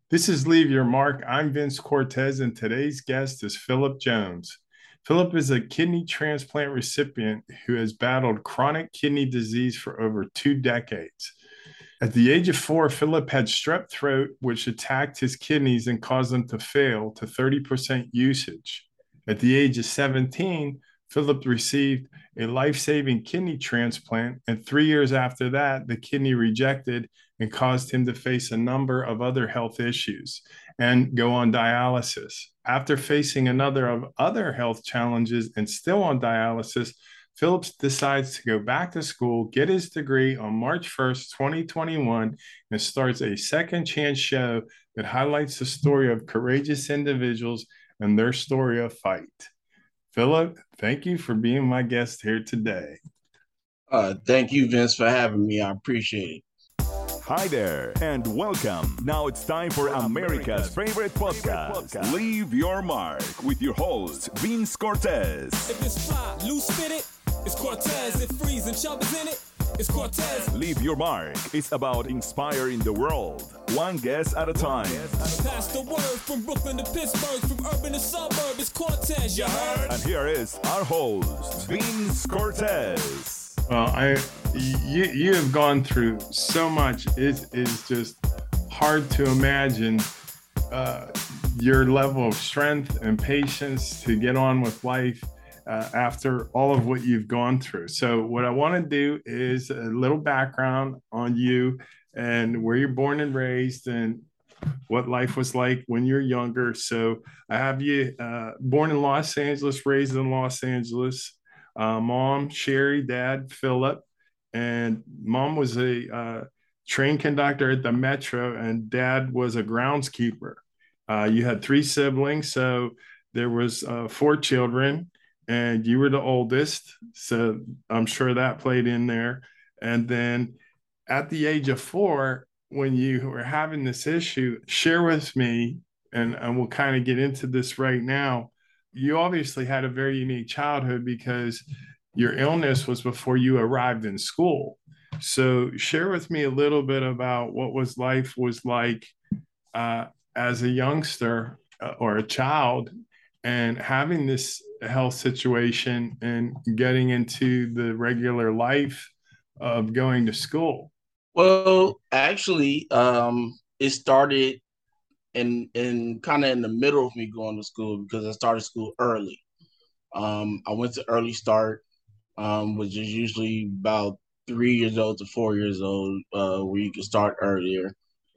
This is Leave Your Mark. I'm Vince Cortez, and today's guest is Philip Jones. Philip is a kidney transplant recipient who has battled chronic kidney disease for over 2 decades. At the age of 4, Philip had strep throat, which attacked his kidneys and caused them to fail to 30% usage. At the age of 17, Philip received a life saving kidney transplant, and 3 years after that, the kidney rejected and caused him to face a number of other health issues and go on dialysis. After facing another of other health challenges and still on dialysis, Phillips decides to go back to school, get his degree on March 1st, 2021, and starts a second chance show that highlights the story of courageous individuals and their story of fight. Philip, thank you for being my guest here today. Thank you, Vince, for having me. I appreciate it. Hi there, and welcome. Now it's time for America's favorite podcast, Leave Your Mark, with your host, Vince Cortez. If it's fly, loose fitted, it's Cortez. If freeze and chub is in it, it's Cortez. Leave Your Mark is about inspiring the world, one guest at a time. Pass the word from Brooklyn to Pittsburgh, from urban to suburb, it's Cortez, you heard? And here is our host, Vince Cortez. You have gone through so much. It is just hard to imagine your level of strength and patience to get on with life after all of what you've gone through. So what I want to do is a little background on you and where you're born and raised and what life was like when you're younger. So I have you born in Los Angeles, raised in Los Angeles. Mom, Sherry, dad, Philip, and mom was a train conductor at the Metro, and dad was a groundskeeper. You had three siblings, so there was four children, and you were the oldest, so I'm sure that played in there. And then at the age of 4, when you were having this issue, share with me, and we'll kind of get into this right now. You obviously had a very unique childhood because your illness was before you arrived in school. So share with me a little bit about what was life was like as a youngster or a child and having this health situation and getting into the regular life of going to school. Well, actually, it started in kind of in the middle of me going to school because I started school early. I went to early start, which is usually about 3 years old to 4 years old, where you can start earlier.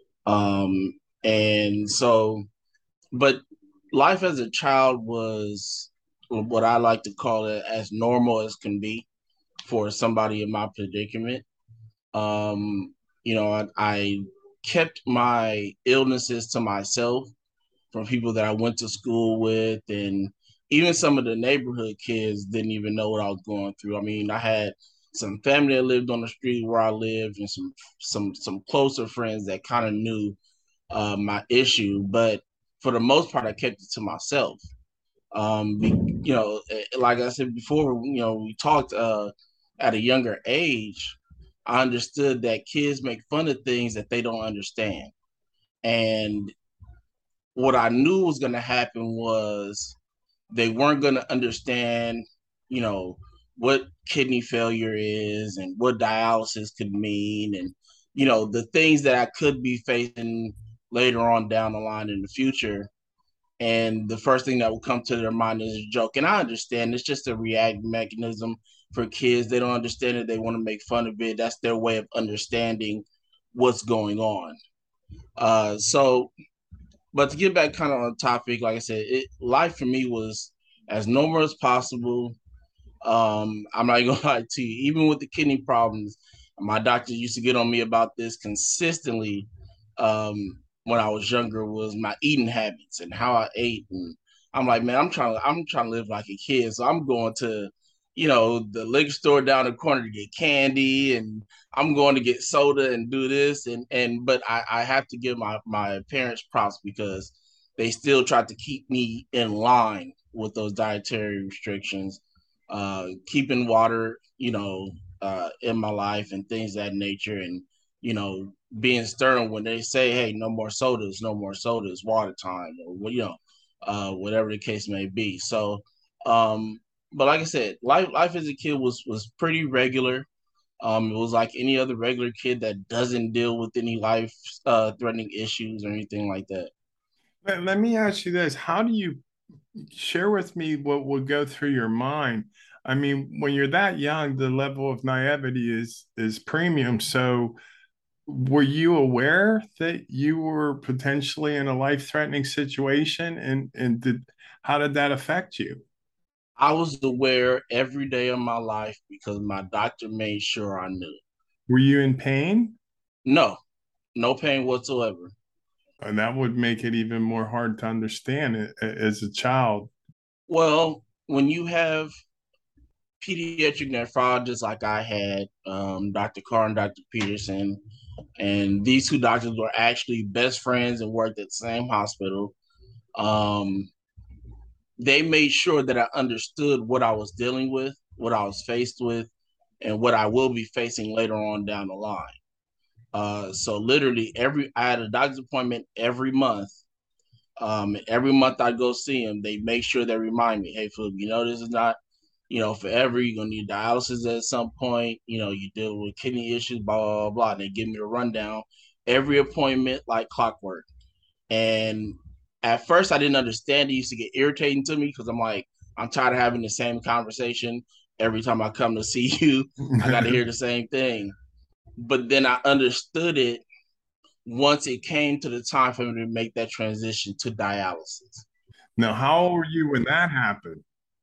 And so, but life as a child was what I like to call it as normal as can be for somebody in my predicament. Um, I kept my illnesses to myself from people that I went to school with, and even some of the neighborhood kids didn't even know what I was going through. I mean, I had some family that lived on the street where I lived, and some closer friends that kind of knew my issue, but for the most part, I kept it to myself. Like I said before, we talked at a younger age. I understood that kids make fun of things that they don't understand. And what I knew was going to happen was they weren't going to understand, you know, what kidney failure is and what dialysis could mean and, the things that I could be facing later on down the line in the future. And the first thing that will come to their mind is a joke. And I understand it's just a react mechanism for kids. They don't understand it. They want to make fun of it. That's their way of understanding what's going on. So but to get back kind of on topic, like I said, life for me was as normal as possible. I'm not gonna lie to you, even with the kidney problems, my doctor used to get on me about this consistently. When I was younger, was my eating habits and how I ate, and I'm like, man, I'm trying to live like a kid, so I'm going to, the liquor store down the corner to get candy, and I'm going to get soda and do this, but I have to give my parents props because they still tried to keep me in line with those dietary restrictions, keeping water, in my life and things of that nature, and being stern when they say, "Hey, no more sodas, water time," or whatever the case may be. So, but like I said, life as a kid was pretty regular. It was like any other regular kid that doesn't deal with any life threatening issues or anything like that. Let me ask you this. How do you share with me what would go through your mind? I mean, when you're that young, the level of naivety is premium. So were you aware that you were potentially in a life-threatening situation, and how did that affect you? I was aware every day of my life because my doctor made sure I knew. Were you in pain? No, no pain whatsoever. And that would make it even more hard to understand it as a child. Well, when you have pediatric nephrologists like I had, Dr. Carr and Dr. Peterson, and these two doctors were actually best friends and worked at the same hospital. Um, they made sure that I understood what I was dealing with, what I was faced with, and what I will be facing later on down the line. So literally I had a doctor's appointment every month. Every month I go see them. They make sure they remind me, "Hey, Philip, this is not, forever. You're gonna need dialysis at some point. You deal with kidney issues, blah blah blah blah." And they give me a rundown every appointment like clockwork. And at first I didn't understand. It used to get irritating to me because I'm like, I'm tired of having the same conversation every time I come to see you. I got to hear the same thing. But then I understood it once it came to the time for me to make that transition to dialysis. Now, how old were you when that happened?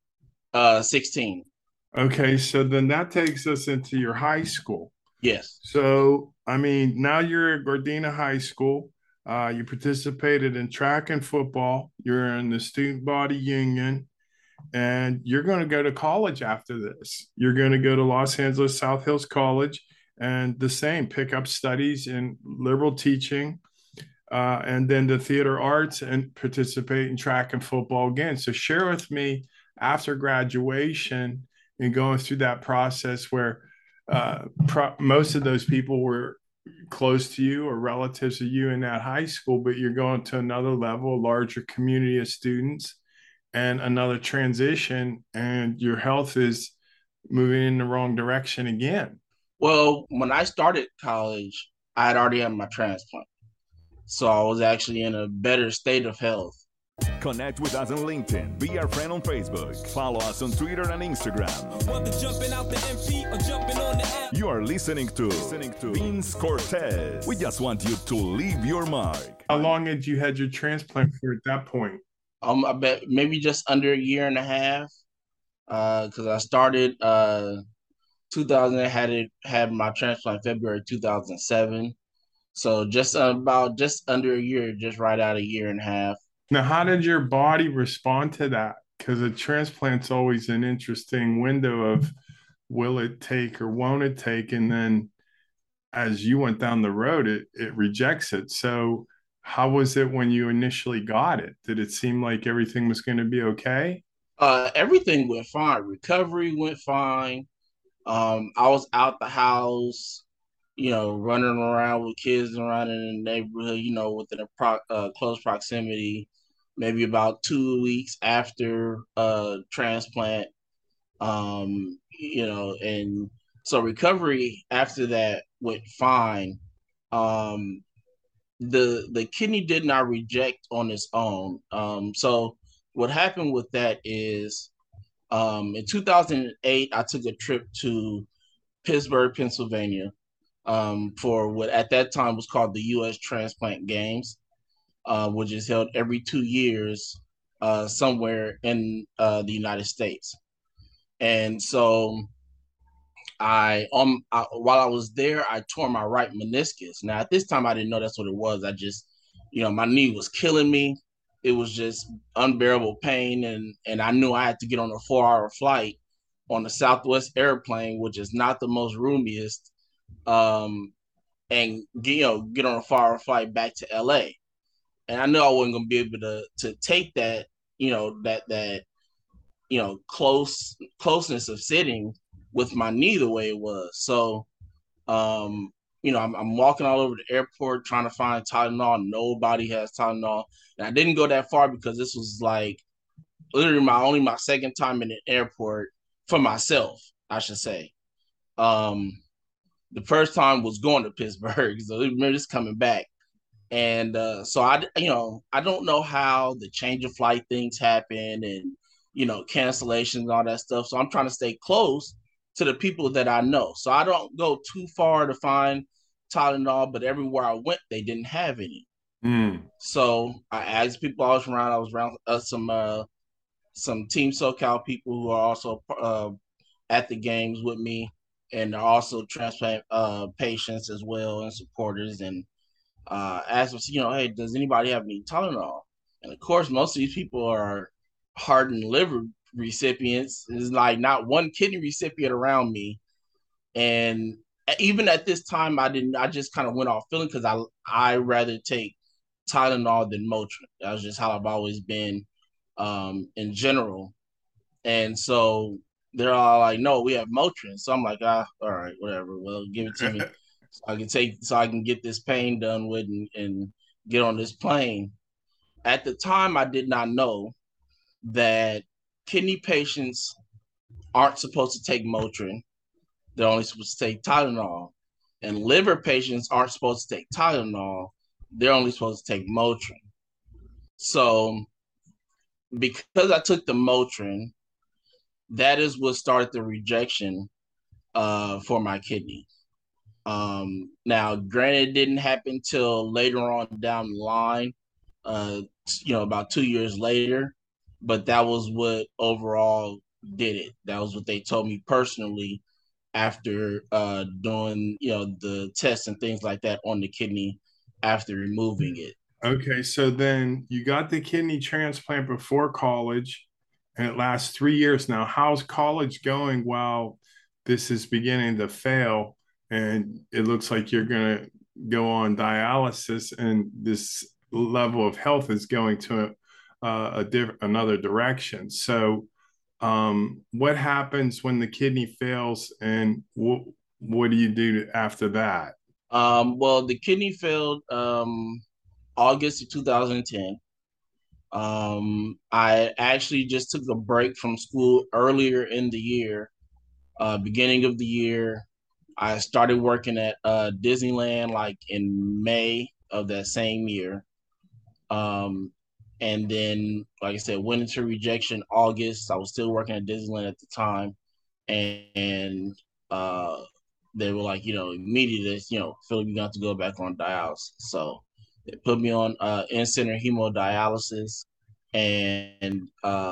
16. Okay, so then that takes us into your high school. Yes. So, I mean, now you're at Gardena High School. You participated in track and football. You're in the student body union, and you're going to go to college after this. You're going to go to Los Angeles South Hills College and the same, pick up studies in liberal teaching, and then the theater arts and participate in track and football again. So share with me after graduation and going through that process where most of those people were close to you or relatives of you in that high school, but you're going to another level, a larger community of students and another transition, and your health is moving in the wrong direction again. Well, when I started college, I had already had my transplant. So I was actually in a better state of health. Connect with us on LinkedIn. Be our friend on Facebook. Follow us on Twitter and Instagram. Whether jumping out the MP or jumping on the app. You are listening to Vince Cortez. We just want you to leave your mark. How long had you had your transplant for at that point? I bet maybe just under a year and a half. Because I started 2000, had my transplant February 2007. So just under a year, just right out a year and a half. Now, how did your body respond to that? Because a transplant's always an interesting window of will it take or won't it take? And then as you went down the road, it rejects it. So how was it when you initially got it? Did it seem like everything was going to be okay? Everything went fine. Recovery went fine. I was out the house, running around with kids around in the neighborhood, within a close proximity, maybe about 2 weeks after transplant. And so recovery after that went fine. The kidney did not reject on its own. So what happened with that is in 2008, I took a trip to Pittsburgh, Pennsylvania, for what at that time was called the U.S. Transplant Games, which is held every 2 years somewhere in the United States. And so while I was there, I tore my right meniscus. Now at this time, I didn't know that's what it was. I just, my knee was killing me. It was just unbearable pain, and I knew I had to get on a 4-hour flight on the Southwest airplane, which is not the most roomiest, and get on a 4-hour flight back to LA. And I knew I wasn't gonna be able to take that, closeness of sitting with my knee the way it was. So I'm walking all over the airport trying to find Tylenol. Nobody has Tylenol. And I didn't go that far because this was like literally my second time in the airport for myself, I should say. The first time was going to Pittsburgh, so remember this coming back. And so I don't know how the change of flight things happen and, cancellations and all that stuff. So I'm trying to stay close to the people that I know. So I don't go too far to find Tylenol, but everywhere I went, they didn't have any. So I asked people I was around some Team SoCal people who are also at the games with me, and they're also transplant patients as well and supporters, and asked them, hey, does anybody have any Tylenol? And of course, most of these people are hardened liver recipients. There's like not one kidney recipient around me. And even at this time, I just kind of went off feeling because I rather take Tylenol than Motrin. That's just how I've always been in general. And so they're all like, no, we have Motrin. So I'm like, all right, whatever. Well, give it to me so I can get this pain done with and get on this plane. At the time, I did not know that kidney patients aren't supposed to take Motrin. They're only supposed to take Tylenol. And liver patients aren't supposed to take Tylenol. They're only supposed to take Motrin. So because I took the Motrin, that is what started the rejection for my kidney. Now, granted, it didn't happen till later on down the line, about 2 years later, but that was what overall did it. That was what they told me personally after doing, the tests and things like that on the kidney after removing it. Okay, so then you got the kidney transplant before college, and it lasts 3 years now. How's college going while this is beginning to fail, and it looks like you're going to go on dialysis, and this level of health is going to another direction? So, what happens when the kidney fails, and what do you do after that? Well, the kidney failed August of 2010. I actually just took a break from school earlier in the year, beginning of the year. I started working at Disneyland like in May of that same year. And then, like I said, went into rejection August. I was still working at Disneyland at the time. And they were like, immediately, Philip, you got to go back on dialysis. So they put me on in-center hemodialysis. And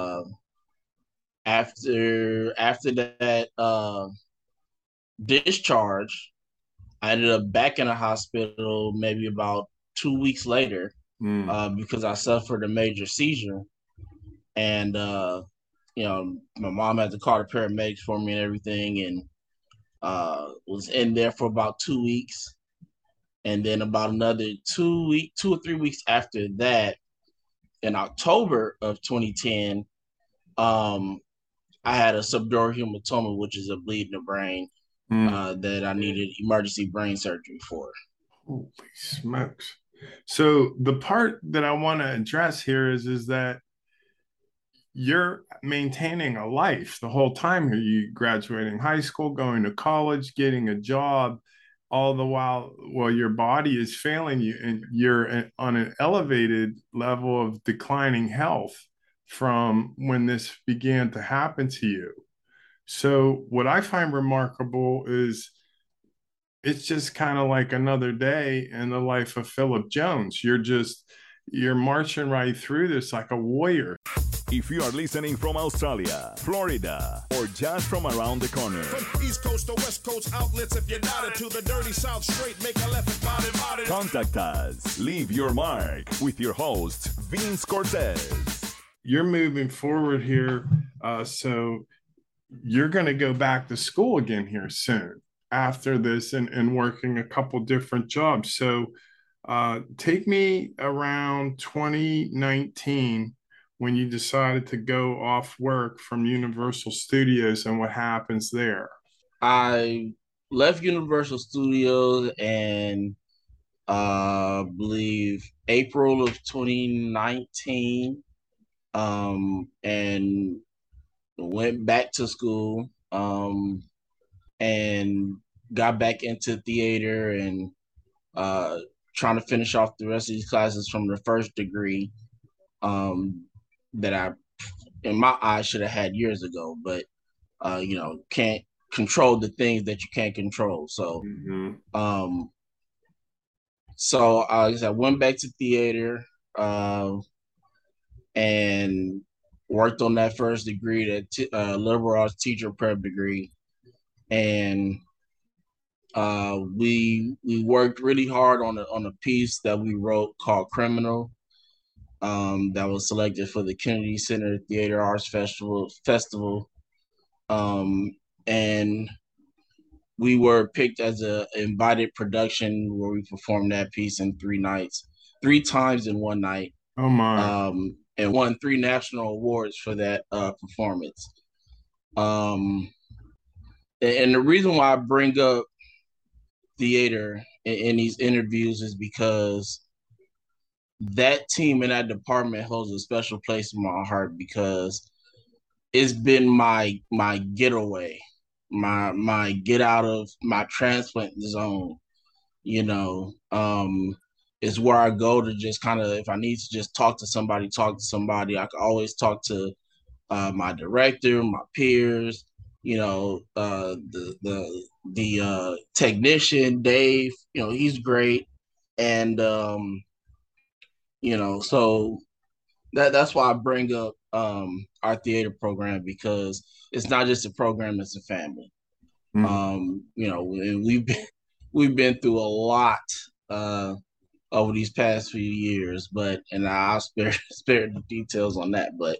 after that discharge, I ended up back in a hospital maybe about 2 weeks later because I suffered a major seizure. And, my mom had to call the paramedics for me and everything, and was in there for about 2 weeks. And then about another 2 or 3 weeks after that, in October of 2010, I had a subdural hematoma, which is a bleed in the brain that I needed emergency brain surgery for. Holy smokes. So the part that I want to address here is that you're maintaining a life the whole time here. You graduating high school, going to college, getting a job, all the while your body is failing you, and you're on an elevated level of declining health from when this began to happen to you. So what I find remarkable is it's just kind of like another day in the life of Philip Jones. You're marching right through this like a warrior. If you are listening from Australia, Florida, or just from around the corner, From East Coast to West Coast outlets, if you're not to the dirty South straight, make a left and body. contact us. Leave your mark with your host, Vince Cortez. You're moving forward here, so you're going to go back to school again here soon after this and working a couple different jobs. So take me around 2019 when you decided to go off work from Universal Studios and what happens there. I left Universal Studios and I believe April of 2019, and went back to school, and got back into theater and uh, trying to finish off the rest of these classes from the first degree, that I, in my eyes, should have had years ago, but can't control the things that you can't control. So, um, like I said, I went back to theater, and worked on that first degree, that liberal arts teacher prep degree, and we worked really hard on a piece that we wrote called Criminal, that was selected for the Kennedy Center Theater Arts Festival, and we were picked as a invited production where we performed that piece in 3 nights, 3 times in one night. Oh my! And won 3 national awards for that performance. And the reason why I bring up theater in these interviews is because that team and that department holds a special place in my heart, because it's been my getaway, my get out of my transplant zone. Is where I go to just kind of, if I need to just talk to somebody. I can always talk to my director, my peers, the technician, Dave. He's great, and so that's why I bring up our theater program, because it's not just a program; it's a family. And we've been through a lot over these past few years, and I'll spare the details on that. But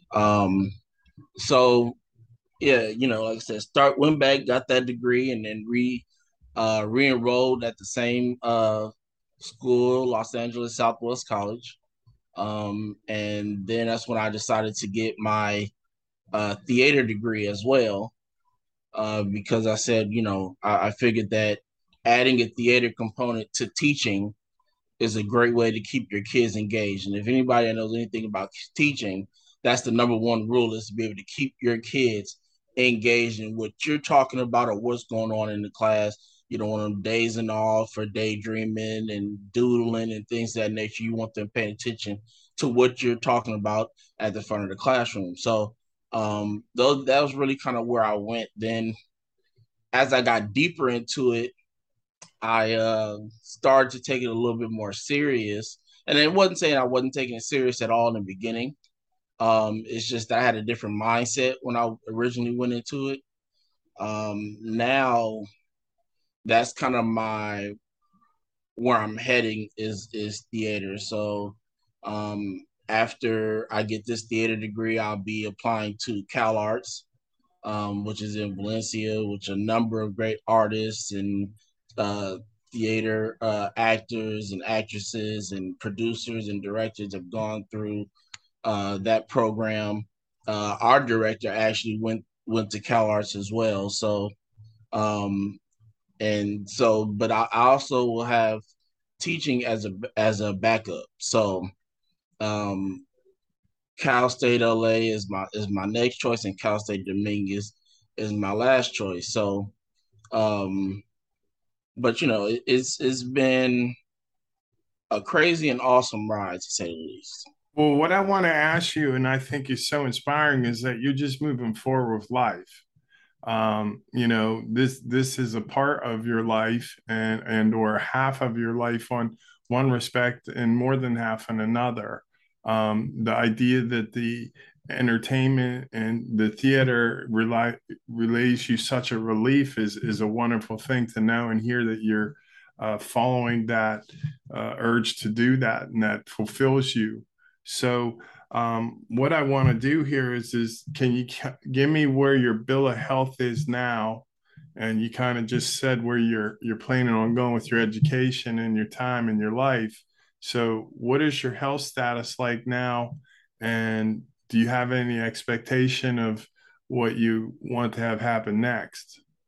so yeah, like I said, went back, got that degree, and then re-enrolled at the same school, Los Angeles Southwest College. And then that's when I decided to get my theater degree as well, because I said, I figured that adding a theater component to teaching is a great way to keep your kids engaged. And if anybody knows anything about teaching, that's the number one rule, is to be able to keep your kids engaged in what you're talking about or what's going on in the class. You don't want them dazing off or daydreaming and doodling and things of that nature. You want them paying attention to what you're talking about at the front of the classroom. So that was really kind of where I went. Then as I got deeper into it, I started to take it a little bit more serious. And it wasn't saying I wasn't taking it serious at all in the beginning. It's just that I had a different mindset when I originally went into it. Now that's kind of where I'm heading is theater. So after I get this theater degree, I'll be applying to Cal Arts, which is in Valencia, which a number of great artists and theater actors and actresses and producers and directors have gone through that program. Our director actually went to Cal Arts as well. So, but I also will have teaching as a backup. So, Cal State LA is my next choice, and Cal State Dominguez is my last choice. So, but it's been a crazy and awesome ride, to say the least. Well, what I want to ask you, and I think is so inspiring, is that you're just moving forward with life. This is a part of your life or half of your life on one respect and more than half on another. The idea that the entertainment and the theater relays you such a relief is a wonderful thing to know and hear that you're following that urge to do that, and that fulfills you. So what I want to do here is can you give me where your bill of health is now? And you kind of just said where you're planning on going with your education and your time and your life. So what is your health status like now? And do you have any expectation of what you want to have happen next?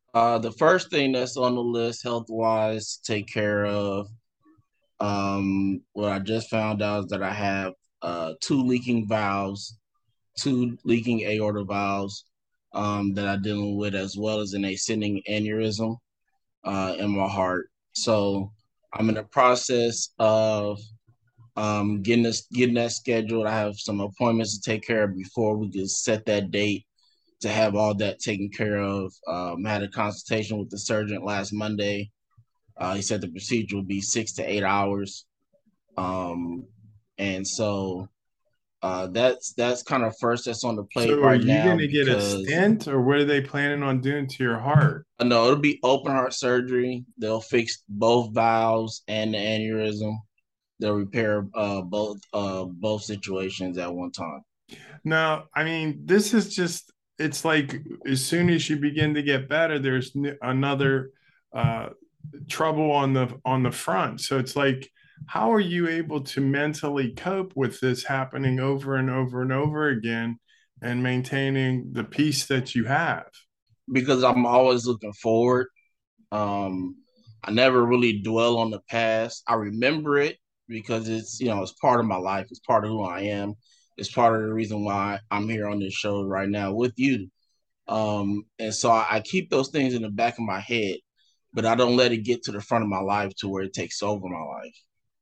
The first thing that's on the list, health wise, take care of. What I just found out is that I have two leaking valves, two leaking aorta valves that I'm dealing with, as well as an ascending aneurysm in my heart. So I'm in the process of getting that scheduled. I have some appointments to take care of before we can set that date to have all that taken care of. I had a consultation with the surgeon last Monday. He said the procedure will be 6 to 8 hours. Um, and so that's kind of first that's on the So plate are right you going now to get a because stent, or what are they planning on doing to your heart? no, it'll be open heart surgery. They'll fix both valves and the aneurysm. They'll repair both situations at one time. No, I mean, this is just, it's like as soon as you begin to get better, there's another uh, trouble on the front. So it's like, how are you able to mentally cope with this happening over and over and over again and maintaining the peace that you have? Because I'm always looking forward. Um, I never really dwell on the past. I remember it because it's part of my life. It's part of who I am. It's part of the reason why I'm here on this show right now with you. And so I keep those things in the back of my head, but I don't let it get to the front of my life to where it takes over my life.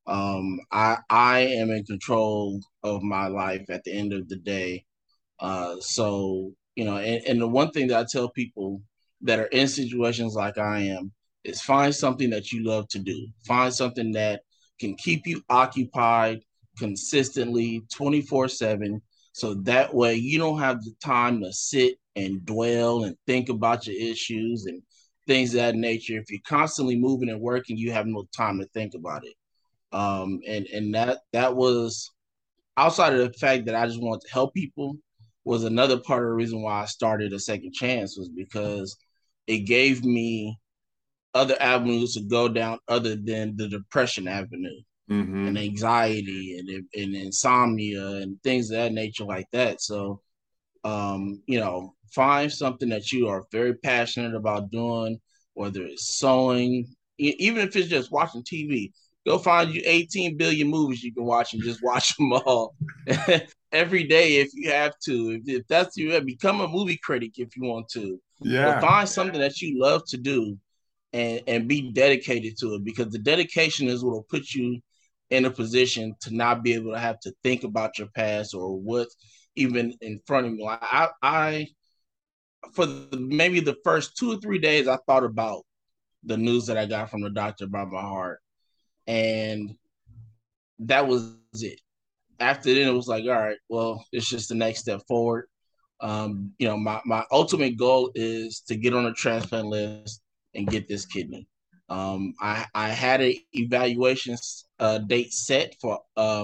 I am in control of my life at the end of the day. And the one thing that I tell people that are in situations like I am is find something that you love to do. Find something that can keep you occupied consistently 24/7. So that way you don't have the time to sit and dwell and think about your issues and things of that nature. If you're constantly moving and working, you have no time to think about it. And that was outside of the fact that I just wanted to help people was another part of the reason why I started a second chance was because it gave me other avenues to go down other than the depression avenue and Mm-hmm. anxiety and insomnia and things of that nature like that. So, find something that you are very passionate about doing, whether it's sewing, even if it's just watching TV. Go find you 18 billion movies you can watch and just watch them all every day if you have to. If that's you, become a movie critic if you want to. But Yeah. find something that you love to do and be dedicated to it because the dedication is what will put you in a position to not be able to have to think about your past or what's even in front of me. Like I for maybe the first 2 or 3 days, I thought about the news that I got from the doctor about my heart, and that was it. After then, it was like, all right, well, it's just the next step forward. My ultimate goal is to get on a transplant list and get this kidney. I had an evaluation date set for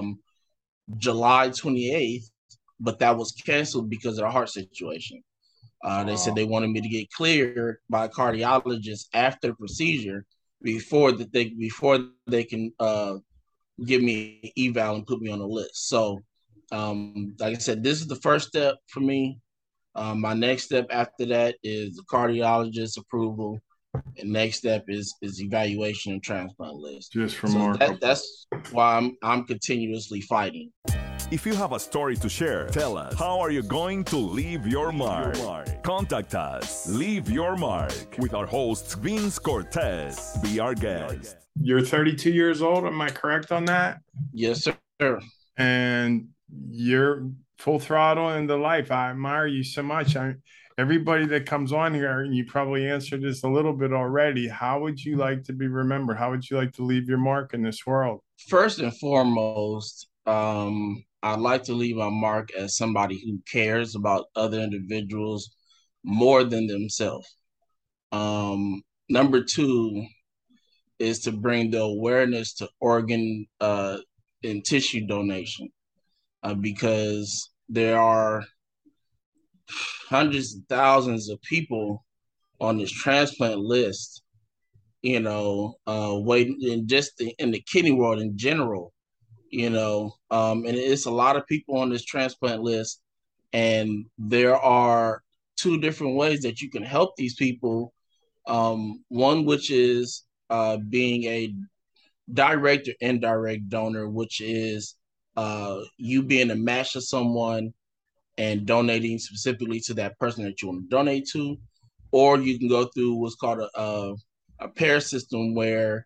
July 28th, but that was canceled because of the heart situation. They said they wanted me to get cleared by a cardiologist after the procedure before they can give me an eval and put me on the list. So, like I said, this is the first step for me. My next step after that is the cardiologist approval, and next step is evaluation and transplant list. Just So remarkable. that's why I'm continuously fighting. If you have a story to share, tell us. How are you going to leave your mark? Contact us. Leave your mark with our host, Vince Cortez. Be our guest. You're 32 years old. Am I correct on that? Yes, sir. And you're full throttle into life. I admire you so much. Everybody that comes on here, and you probably answered this a little bit already. How would you like to be remembered? How would you like to leave your mark in this world? First and foremost, I'd like to leave a mark as somebody who cares about other individuals more than themselves. Number two is to bring the awareness to organ and tissue donation because there are hundreds of thousands of people on this transplant list, waiting in just in the kidney world in general, and it's a lot of people on this transplant list, and there are two different ways that you can help these people One which is being a direct or indirect donor, which is you being a match to someone and donating specifically to that person that you want to donate to, or you can go through what's called a pair system where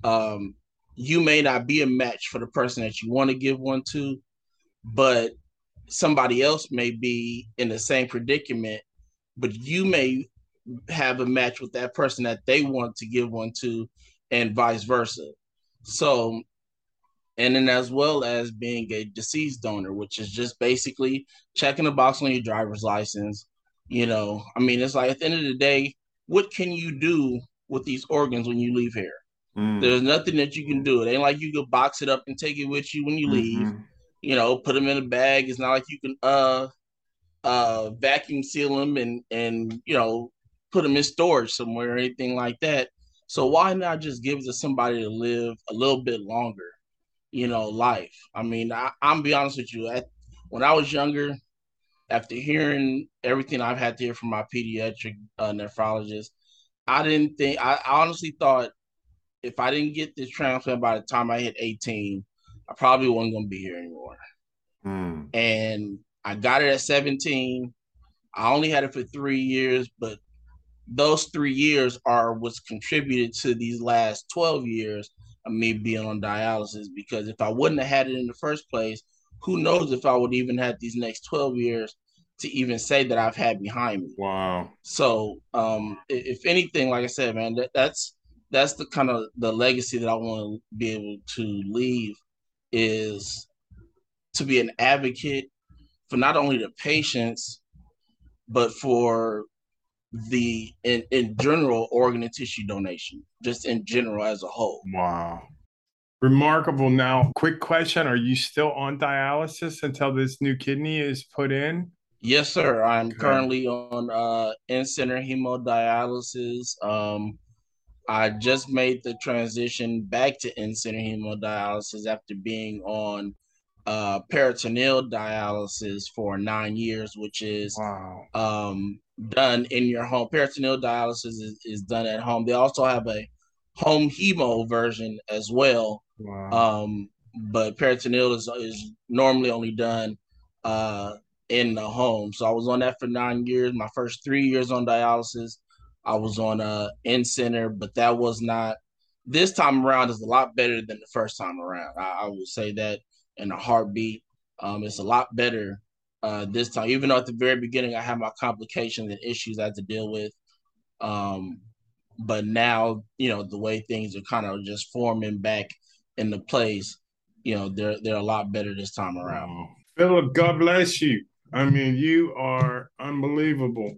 you may not be a match for the person that you want to give one to, but somebody else may be in the same predicament, but you may have a match with that person that they want to give one to, and vice versa. So, and then as well as being a deceased donor, which is just basically checking a box on your driver's license. You know, I mean, it's like at the end of the day, what can you do with these organs when you leave here? There's nothing that you can do. It ain't like you can box it up and take it with you when you leave. You know, put them in a bag. It's not like you can vacuum seal them and you know, put them in storage somewhere or anything like that. So why not just give it to somebody to live a little bit longer, you know, life? I mean, I'm be honest with you. When I was younger, after hearing everything I've had to hear from my pediatric nephrologist, I honestly thought if I didn't get this transplant by the time I hit 18, I probably wasn't going to be here anymore. And I got it at 17. I only had it for 3 years, but those 3 years are what's contributed to these last 12 years of me being on dialysis, because if I wouldn't have had it in the first place, who knows if I would even have these next 12 years to even say that I've had behind me. Wow. So if anything, like I said, man, that's the kind of the legacy that I want to be able to leave, is to be an advocate for not only the patients, but for the in general organ and tissue donation, just in general as a whole. Wow. Remarkable. Now, quick question. Are you still on dialysis until this new kidney is put in? Yes, sir. I'm currently on in-center hemodialysis. I just made the transition back to in-center hemodialysis after being on peritoneal dialysis for 9 years, which is done in your home. Peritoneal dialysis is done at home. They also have a home hemo version as well. But peritoneal is normally only done in the home. So I was on that for 9 years. My first 3 years on dialysis, I was on in-center, but that was not, this time around is a lot better than the first time around. I would say that in a heartbeat. It's a lot better this time, even though at the very beginning I had my complications and issues I had to deal with. But now, you know, the way things are kind of just forming back into place, you know, they're a lot better this time around. Philip, God bless you. I mean, you are unbelievable.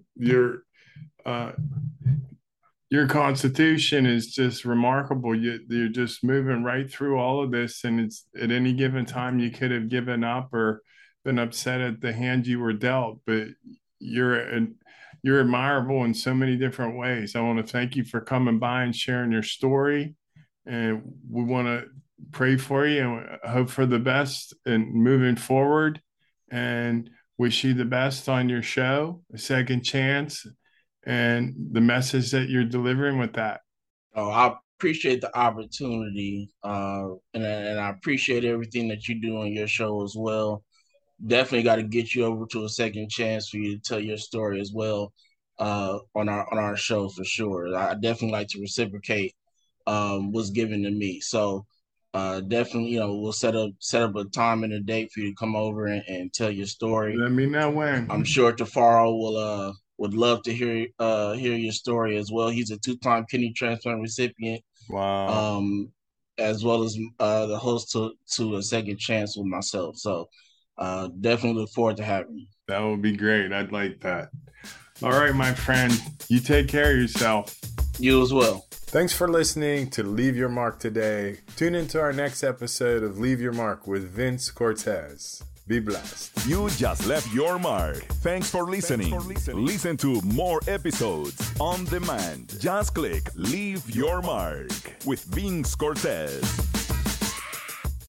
Your constitution is just remarkable. You're just moving right through all of this, and it's at any given time you could have given up or been upset at the hand you were dealt, but you're admirable in so many different ways. I want to thank you for coming by and sharing your story, and we want to pray for you and hope for the best and moving forward, and wish you the best on your show, A Second Chance, and the message that you're delivering with that. Oh, I appreciate the opportunity, and I appreciate everything that you do on your show as well. Definitely got to get you over to A Second Chance for you to tell your story as well on our show for sure. I definitely like to reciprocate what's given to me. So definitely, you know, we'll set up a time and a date for you to come over and tell your story. Let me know when. I'm sure Tafaro would love to hear your story as well. He's a 2-time kidney transplant recipient. Wow. As well as the host to A Second Chance with myself. So definitely look forward to having you. That would be great. I'd like that. All right, my friend. You take care of yourself. You as well. Thanks for listening to Leave Your Mark today. Tune into our next episode of Leave Your Mark with Vince Cortez. Be blessed. You just left your mark. Thanks for listening. Listen to more episodes on demand. Just click Leave Your Mark with Vince Cortez.